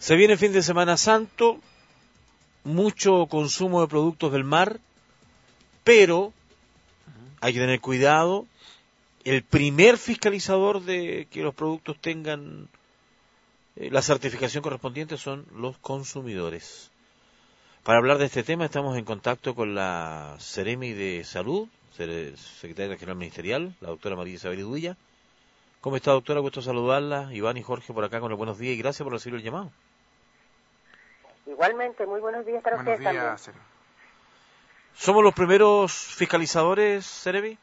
Se viene fin de Semana Santo, mucho consumo de productos del mar, pero hay que tener cuidado. El primer fiscalizador de que los productos tengan la certificación correspondiente son los consumidores. Para hablar de este tema estamos en contacto con la Seremi de Salud, secretaria general ministerial, la doctora María Isabel Iduilla. ¿Cómo está, doctora? Gusto saludarla. Iván y Jorge por acá con los buenos días y gracias por recibir el llamado. Igualmente, muy buenos días para ustedes también. ¿Somos los primeros fiscalizadores, Seremi?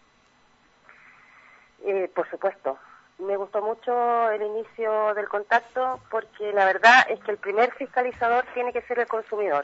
Por supuesto. Me gustó mucho el inicio del contacto porque la verdad es que el primer fiscalizador tiene que ser el consumidor.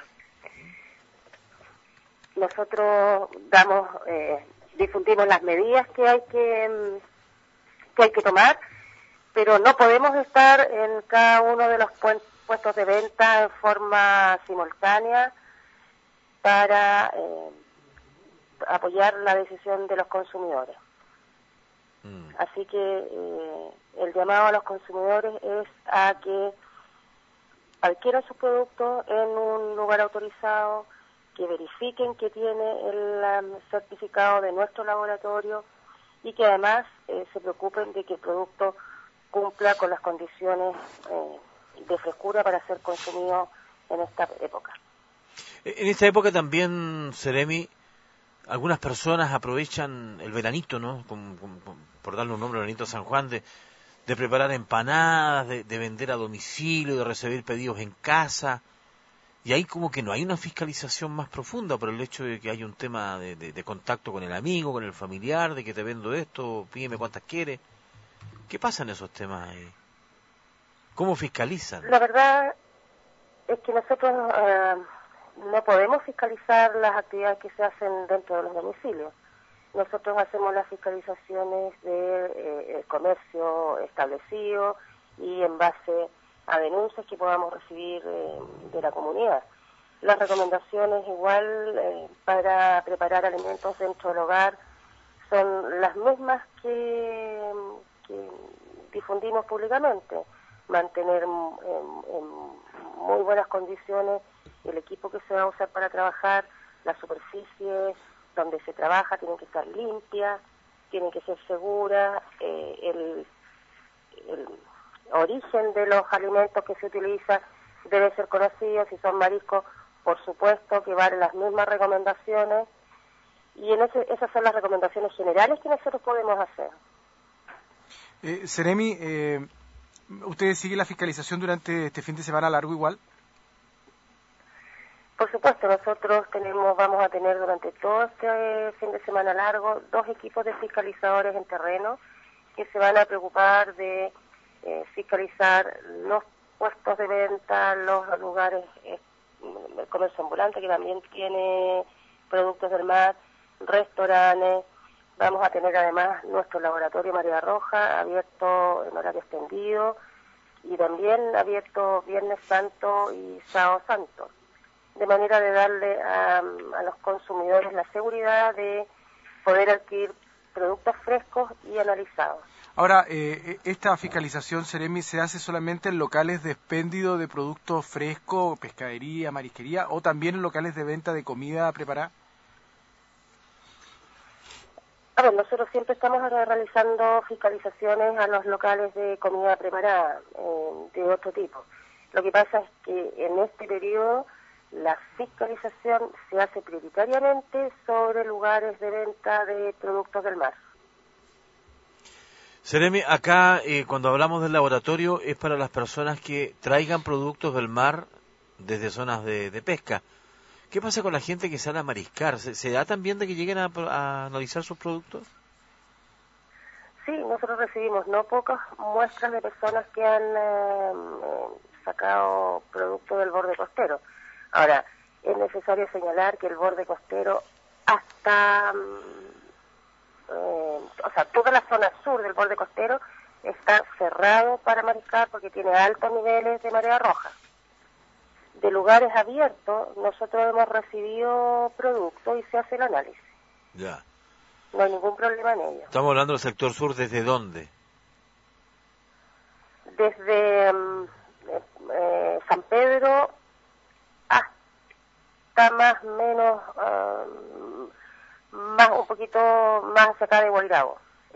Nosotros difundimos las medidas que hay que tomar, pero no podemos estar en cada uno de los puestos de venta en forma simultánea para apoyar la decisión de los consumidores. Así que el llamado a los consumidores es a que adquieran sus productos en un lugar autorizado, que verifiquen que tiene el certificado de nuestro laboratorio y que además se preocupen de que el producto cumpla con las condiciones de frescura para ser consumido en esta época. En esta época también, Seremi, algunas personas aprovechan el veranito, ¿no? Por darle un nombre, el veranito San Juan, de preparar empanadas, de vender a domicilio, de recibir pedidos en casa. Y ahí como que no hay una fiscalización más profunda por el hecho de que hay un tema de contacto con el amigo, con el familiar, de que te vendo esto, pídeme cuántas quieres. ¿Qué pasa en esos temas ahí? ¿Cómo fiscalizan? La verdad es que nosotros no podemos fiscalizar las actividades que se hacen dentro de los domicilios. Nosotros hacemos las fiscalizaciones de comercio establecido y en base a denuncias que podamos recibir de la comunidad. Las recomendaciones igual para preparar alimentos dentro del hogar son las mismas que difundimos públicamente. Mantener en muy buenas condiciones el equipo que se va a usar para trabajar, las superficies donde se trabaja tienen que estar limpias, tienen que ser seguras, el origen de los alimentos que se utilizan debe ser conocido, si son mariscos, por supuesto que valen las mismas recomendaciones, y esas son las recomendaciones generales que nosotros podemos hacer. Seremi, ¿ustedes siguen la fiscalización durante este fin de semana largo igual? Por supuesto, nosotros vamos a tener durante todo este fin de semana largo 2 equipos de fiscalizadores en terreno que se van a preocupar de fiscalizar los puestos de venta, los lugares, el comercio ambulante que también tiene productos del mar, restaurantes. Vamos a tener además nuestro laboratorio María Roja abierto en horario extendido y también abierto Viernes Santo y Sábado Santo, de manera de darle a los consumidores la seguridad de poder adquirir productos frescos y analizados. Ahora, ¿esta fiscalización, Seremi, se hace solamente en locales de expendio de productos frescos, pescadería, marisquería, o también en locales de venta de comida preparada? Nosotros siempre estamos realizando fiscalizaciones a los locales de comida preparada, de otro tipo. Lo que pasa es que en este periodo la fiscalización se hace prioritariamente sobre lugares de venta de productos del mar. Seremi, acá cuando hablamos del laboratorio es para las personas que traigan productos del mar desde zonas de pesca. ¿Qué pasa con la gente que sale a mariscar? ¿Se da también de que lleguen a analizar sus productos? Sí, nosotros recibimos no pocas muestras de personas que han sacado productos del borde costero. Ahora, es necesario señalar que el borde costero hasta, toda la zona sur del borde costero está cerrado para mariscar porque tiene altos niveles de marea roja. De lugares abiertos, nosotros hemos recibido productos y se hace el análisis. Ya. No hay ningún problema en ello. Estamos hablando del sector sur, ¿desde dónde? Desde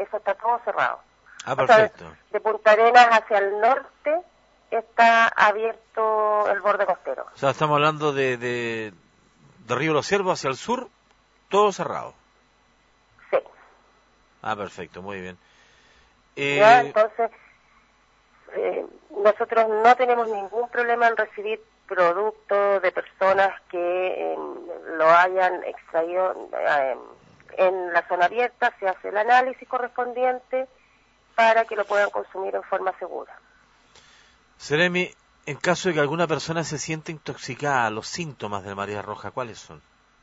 eso está todo cerrado. Ah, O sea, perfecto. de Punta Arenas hacia el norte está abierto el borde costero. O sea, estamos hablando de Río Los Ciervos hacia el sur, todo cerrado. Sí. Ah, perfecto, muy bien. Ya, entonces, nosotros no tenemos ningún problema en recibir productos de personas que lo hayan extraído en la zona abierta, se hace el análisis correspondiente para que lo puedan consumir en forma segura. Seremi, en caso de que alguna persona se sienta intoxicada, los síntomas de María Roja, ¿cuáles son?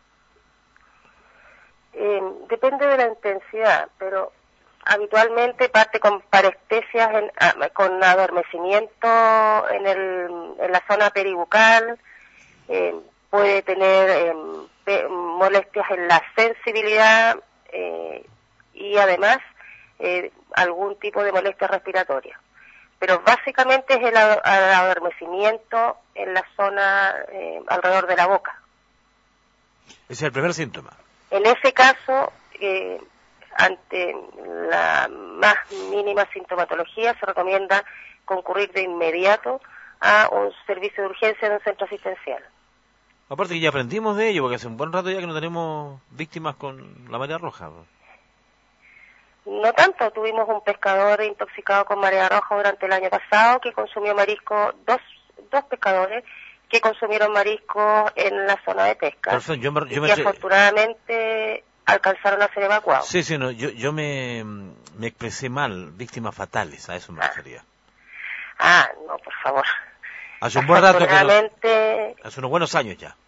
Depende de la intensidad, pero habitualmente parte con parestesias, con adormecimiento en la zona peribucal, puede tener molestias en la sensibilidad y además algún tipo de molestia respiratoria. Pero básicamente es el adormecimiento en la zona alrededor de la boca. Ese es el primer síntoma. En ese caso, ante la más mínima sintomatología, se recomienda concurrir de inmediato a un servicio de urgencia de un centro asistencial. Aparte que ya aprendimos de ello, porque hace un buen rato ya que no tenemos víctimas con la María Roja. No tanto, tuvimos un pescador intoxicado con marea roja durante el año pasado que consumió marisco, dos pescadores que consumieron marisco en la zona de pesca. Perfecto, y afortunadamente alcanzaron a ser evacuados. Sí, no, yo me expresé mal, víctimas fatales, a eso me refería. No, por favor. Hace un buen rato que hace unos buenos años ya.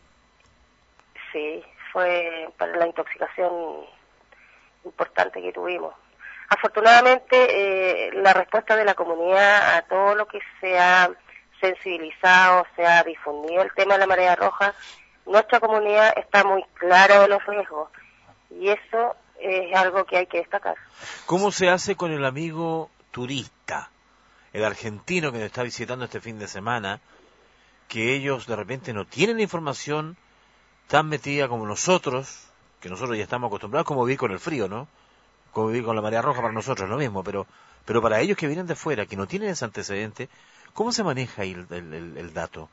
Sí, fue para la intoxicación importante que tuvimos. Afortunadamente, la respuesta de la comunidad a todo lo que se ha sensibilizado, se ha difundido el tema de la marea roja, nuestra comunidad está muy clara de los riesgos y eso es algo que hay que destacar. ¿Cómo se hace con el amigo turista, el argentino que nos está visitando este fin de semana, que ellos de repente no tienen información tan metida como nosotros, que nosotros ya estamos acostumbrados, como vivir con el frío, ¿no? Como vivir con la marea roja para nosotros es lo mismo, pero para ellos que vienen de fuera, que no tienen ese antecedente, ¿cómo se maneja ahí el dato?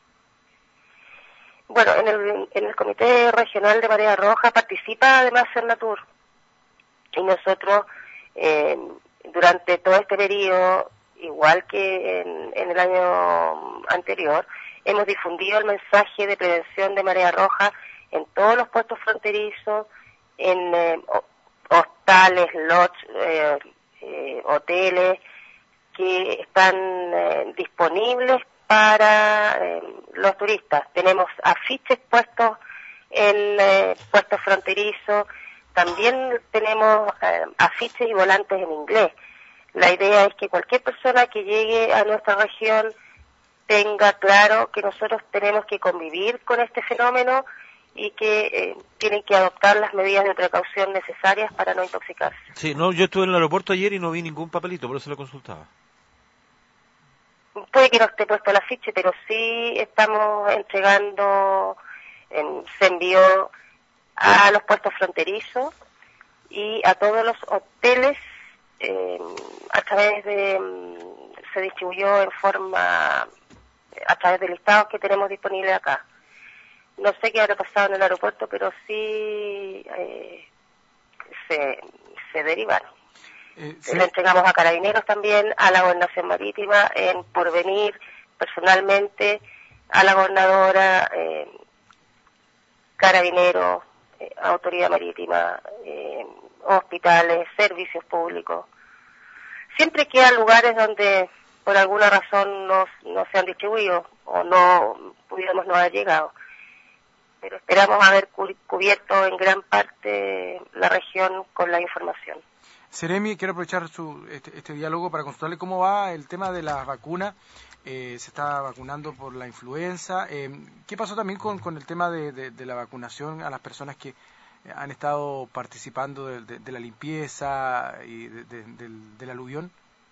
Bueno, en el Comité Regional de Marea Roja participa además Cernatur, y nosotros durante todo este periodo, igual que en el año anterior, hemos difundido el mensaje de prevención de marea roja en todos los puestos fronterizos, en hostales, lodges, hoteles que están disponibles para los turistas. Tenemos afiches puestos en puestos fronterizos, también tenemos afiches y volantes en inglés. La idea es que cualquier persona que llegue a nuestra región tenga claro que nosotros tenemos que convivir con este fenómeno y que tienen que adoptar las medidas de precaución necesarias para no intoxicarse. Sí, no, yo estuve en el aeropuerto ayer y no vi ningún papelito, por eso lo consultaba. Puede que no esté puesto el afiche, pero sí estamos entregando, se envió a los puestos fronterizos y a todos los hoteles a través se distribuyó en forma, a través de listados que tenemos disponibles acá. No sé qué habrá pasado en el aeropuerto, pero sí se derivaron. Sí. Le entregamos a Carabineros también, a la Gobernación Marítima, en Porvenir, personalmente, a la Gobernadora, Carabineros, Autoridad Marítima, hospitales, servicios públicos. Siempre quedan lugares donde por alguna razón no se han distribuido o no haber llegado. Pero esperamos haber cubierto en gran parte la región con la información. Seremi, quiero aprovechar este diálogo para consultarle cómo va el tema de las vacunas. Se está vacunando por la influenza. ¿Qué pasó también con el tema de la vacunación a las personas que han estado participando de la limpieza y del aluvión?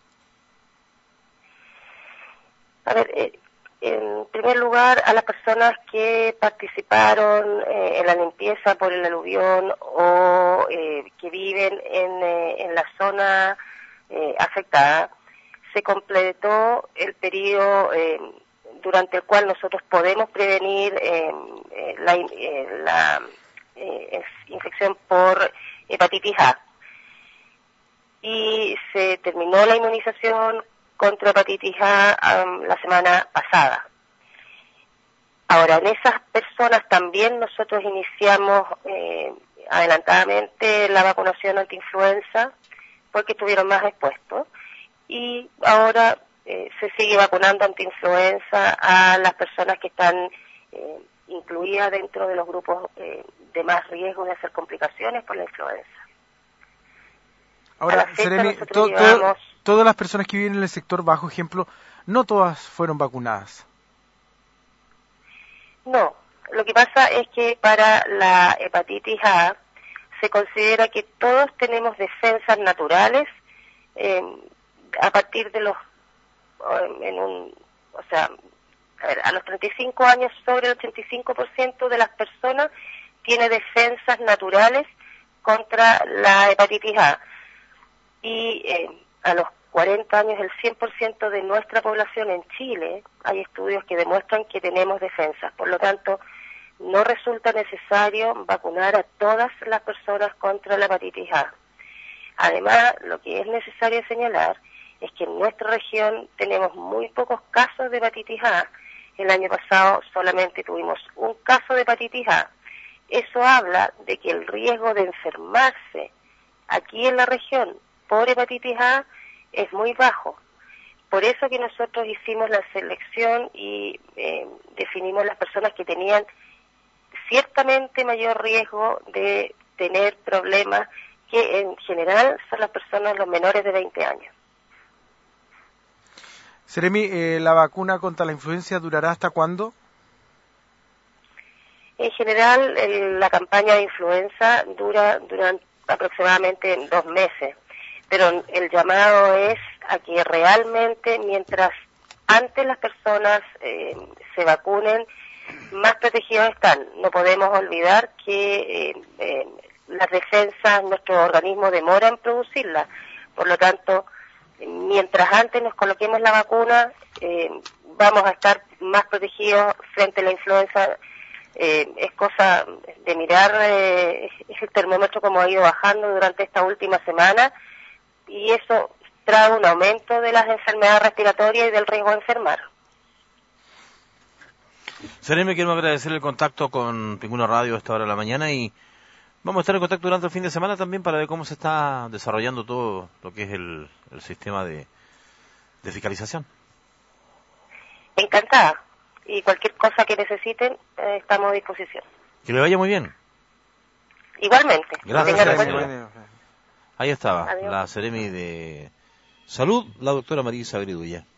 A ver, en primer lugar, a las personas que participaron en la limpieza por el aluvión o que viven en la zona afectada, se completó el periodo durante el cual nosotros podemos prevenir la infección por hepatitis A. Y se terminó la inmunización contra hepatitis A la semana pasada. Ahora, en esas personas también nosotros iniciamos adelantadamente la vacunación antiinfluenza porque estuvieron más expuestos, y ahora se sigue vacunando antiinfluenza a las personas que están incluidas dentro de los grupos de más riesgo de hacer complicaciones por la influenza. Ahora, Seremi, todas las personas que viven en el sector bajo, ejemplo, no todas fueron vacunadas. No, lo que pasa es que para la hepatitis A se considera que todos tenemos defensas naturales a partir de los, a los 35 años, sobre el 85% de las personas tiene defensas naturales contra la hepatitis A. Y a los 40 años, el 100% de nuestra población en Chile, hay estudios que demuestran que tenemos defensas. Por lo tanto, no resulta necesario vacunar a todas las personas contra la hepatitis A. Además, lo que es necesario señalar es que en nuestra región tenemos muy pocos casos de hepatitis A. El año pasado solamente tuvimos un caso de hepatitis A. Eso habla de que el riesgo de enfermarse aquí en la región por hepatitis A es muy bajo. Por eso que nosotros hicimos la selección y definimos las personas que tenían ciertamente mayor riesgo de tener problemas, que en general son las personas los menores de 20 años. Seremi, ¿la vacuna contra la influenza durará hasta cuándo? En general, la campaña de influenza dura aproximadamente 2 meses, pero el llamado es a que realmente, mientras antes las personas se vacunen, más protegidos están. No podemos olvidar que las defensas, nuestro organismo demora en producirlas. Por lo tanto, mientras antes nos coloquemos la vacuna, vamos a estar más protegidos frente a la influenza. Es cosa de mirar el termómetro como ha ido bajando durante esta última semana, y eso trae un aumento de las enfermedades respiratorias y del riesgo de enfermar. Seremi, quiero agradecer el contacto con Pingüino Radio a esta hora de la mañana, y vamos a estar en contacto durante el fin de semana también para ver cómo se está desarrollando todo lo que es el sistema de fiscalización. Encantada. Y cualquier cosa que necesiten, estamos a disposición. Que le vaya muy bien. Igualmente. Gracias. Ahí estaba. Adiós. La Seremi de Salud, la doctora Marisa Gridulla.